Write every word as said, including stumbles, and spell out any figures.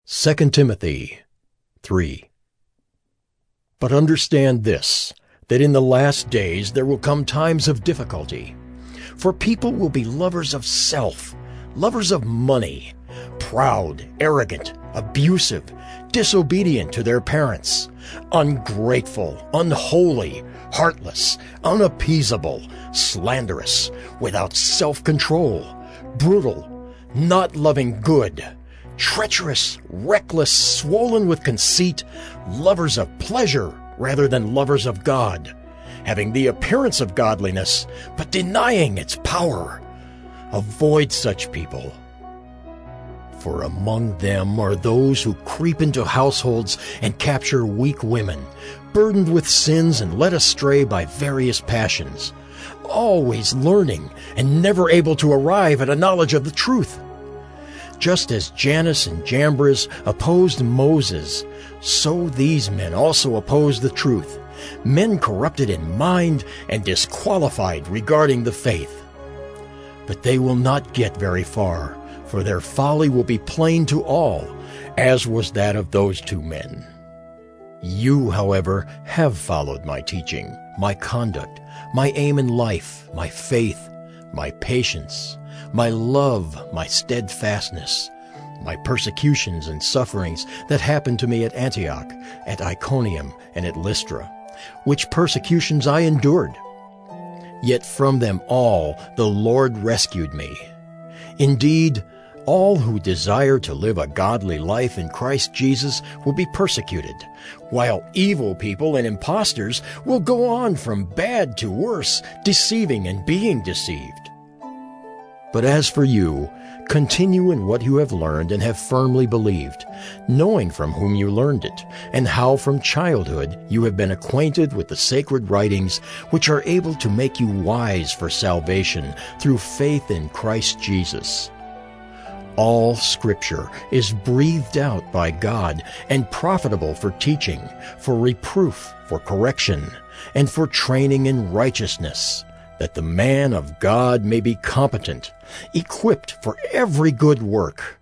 Second Timothy three. But understand this, that in the last days there will come times of difficulty. For people will be lovers of self, lovers of money, proud, arrogant, abusive, disobedient to their parents, ungrateful, unholy, heartless, unappeasable, slanderous, without self-control, brutal, not loving good, treacherous, reckless, swollen with conceit, lovers of pleasure rather than lovers of God, having the appearance of godliness, but denying its power. Avoid such people. For among them are those who creep into households and capture weak women, burdened with sins and led astray by various passions, always learning and never able to arrive at a knowledge of the truth. Just as Jannes and Jambres opposed Moses, so these men also oppose the truth, men corrupted in mind and disqualified regarding the faith. But they will not get very far, for their folly will be plain to all, as was that of those two men. You, however, have followed my teaching, my conduct, my aim in life, my faith, my patience, my love, my steadfastness, my persecutions and sufferings that happened to me at Antioch, at Iconium, and at Lystra, which persecutions I endured. Yet from them all the Lord rescued me. Indeed, all who desire to live a godly life in Christ Jesus will be persecuted, while evil people and impostors will go on from bad to worse, deceiving and being deceived. But as for you, continue in what you have learned and have firmly believed, knowing from whom you learned it, and how from childhood you have been acquainted with the sacred writings, which are able to make you wise for salvation through faith in Christ Jesus. All Scripture is breathed out by God and profitable for teaching, for reproof, for correction, and for training in righteousness, that the man of God may be competent, equipped for every good work.